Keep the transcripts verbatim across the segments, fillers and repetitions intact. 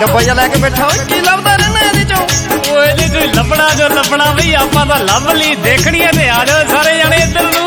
ਡੱਬਾ ਜਿਹਾ ਲੈ ਕੇ ਬੈਠਾ ਓਏ ਕੀ ਲੱਭਦਾ ਰਹਿਣਾ ਇਹਦੇ ਚੋਂ ਓਏ ਜੀ ਕੋਈ ਲੱਭਣਾ ਜੋ ਲੱਭਣਾ ਬਈ ਆਪਾਂ ਤਾਂ ਲੱਭ ਲਈ ਦੇਖਣੀ ਤੇ ਆ ਜਾਓ ਸਾਰੇ ਜਣੇ ਇੱਧਰ ਨੂੰ।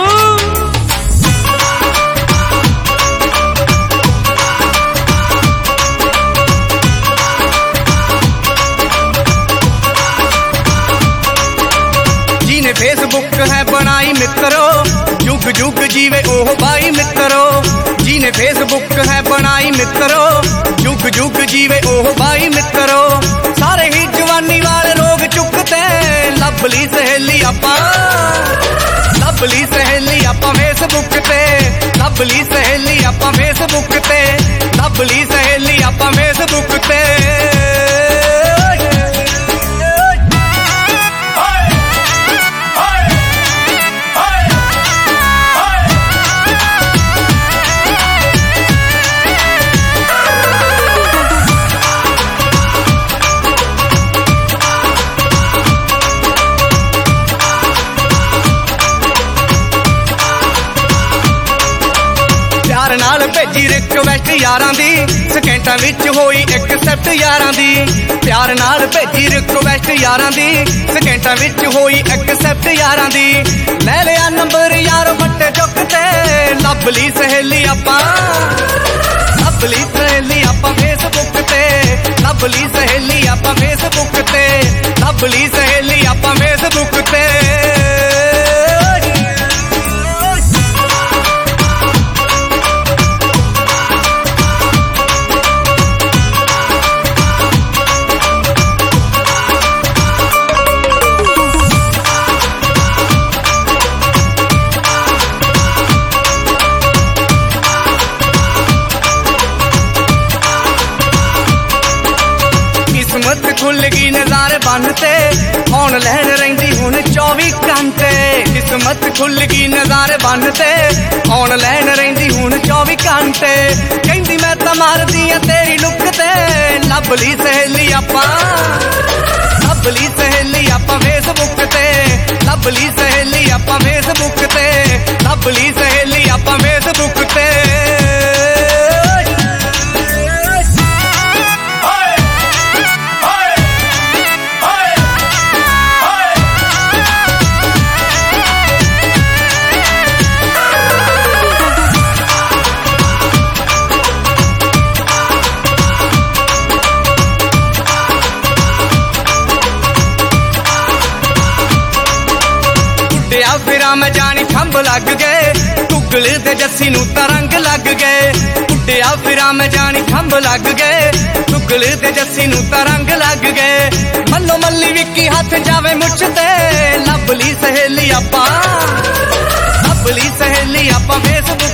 ਜਿਹਨੇ ਫੇਸਬੁੱਕ ਹੈ ਬਣਾਈ ਮਿੱਤਰੋ ਯੁੱਗ ਯੁੱਗ ਜੀਵੇ ਉਹ ਬਾਈ ਮਿੱਤਰੋ ਜਿਹਨੇ ਫੇਸਬੁੱਕ ਹੈ ਬਣਾਈ ਮਿੱਤਰੋ ਯੁੱਗ ਯੁੱਗ ਜੀਵੇ ਉਹ ਬਾਈ ਮਿੱਤਰੋ ਸਾਰੇ ਹੀ ਜਵਾਨੀ ਵਾਲੇ ਰੋਗ ਚੁੱਕਤੇ ਲੱਭ ਲਈ ਸਹੇਲੀ ਆਪਾਂ ਲੱਭ ਲਈ ਸਹੇਲੀ ਆਪਾਂ ਫੇਸਬੁੱਕ ਤੇ ਲੱਭ ਲਈ ਸਹੇਲੀ ਆਪਾਂ ਫੇਸਬੁੱਕ ਤੇ ਲੱਭ ਲਈ ਸਹੇਲੀ ਆਪਾਂ ਫੇਸਬੁੱਕ ਤੇ ਪਿਆਰ ਨਾਲ ਭੇਜੀ ਰਿਕਵੈਸਟ ਯਾਰਾਂ ਦੀ ਸਕਿੰਟਾਂ ਵਿੱਚ ਹੋਈ ਐਕਸੈਪਟ ਯਾਰਾਂ ਦੀ ਪਿਆਰ ਨਾਲ ਭੇਜੀ ਰਿਕਵੈਸਟ ਯਾਰਾਂ ਦੀ ਸਕਿੰਟਾਂ ਵਿੱਚ ਹੋਈ ਐਕਸੈਪਟ ਯਾਰਾਂ ਦੀ ਲੈ ਲਿਆ ਨੰਬਰ ਯਾਰ ਵੱਟੇ ਚੁੱਕ ਤੇ ਲੱਭ ਲਈ ਸਹੇਲੀ ਆਪਾਂ ਲੱਭ ਲਈ ਸਹੇਲੀ ਆਪਾਂ ਫੇਸਬੁੱਕ ਤੇ ਲੱਭ ਲਈ ਸਹੇਲੀ ਆਪਾਂ ਫੇਸਬੁੱਕ ਤੇ ਲੱਭ ਲਈ ਸਹੇਲੀ ਆਪਾਂ ਫੇਸਬੁੱਕ ਤੇ किस्मत खुल गई नज़ारे बनते ऑनलाइन रहिंदी हुण चौबी घंटे किस्मत खुल गई नज़ारे बनते ऑनलाइन रहिंदी हुण चौबी घंटे कहंदी मैं तां मारदी आ तेरी लुक ते लभ ली सहेली आपां लभ ली सहेली आपां फेसबुक ते लभ ली सहेली आपां फेसबुक ते लभ ली सहेली आपां फेसबुक ते फिरा मैं जानी खंभ लग गए गुगल दे जस्सी नू तरंग लग गए उड्डिया फिरा मैं जानी खंभ लग गए गुगल दे जस्सी नू तरंग लग गए मल्लो मल्ली विक्की हाथ जावे मुझते लभ ली सहेली आपां लभ ली सहेली आपां फेसबुक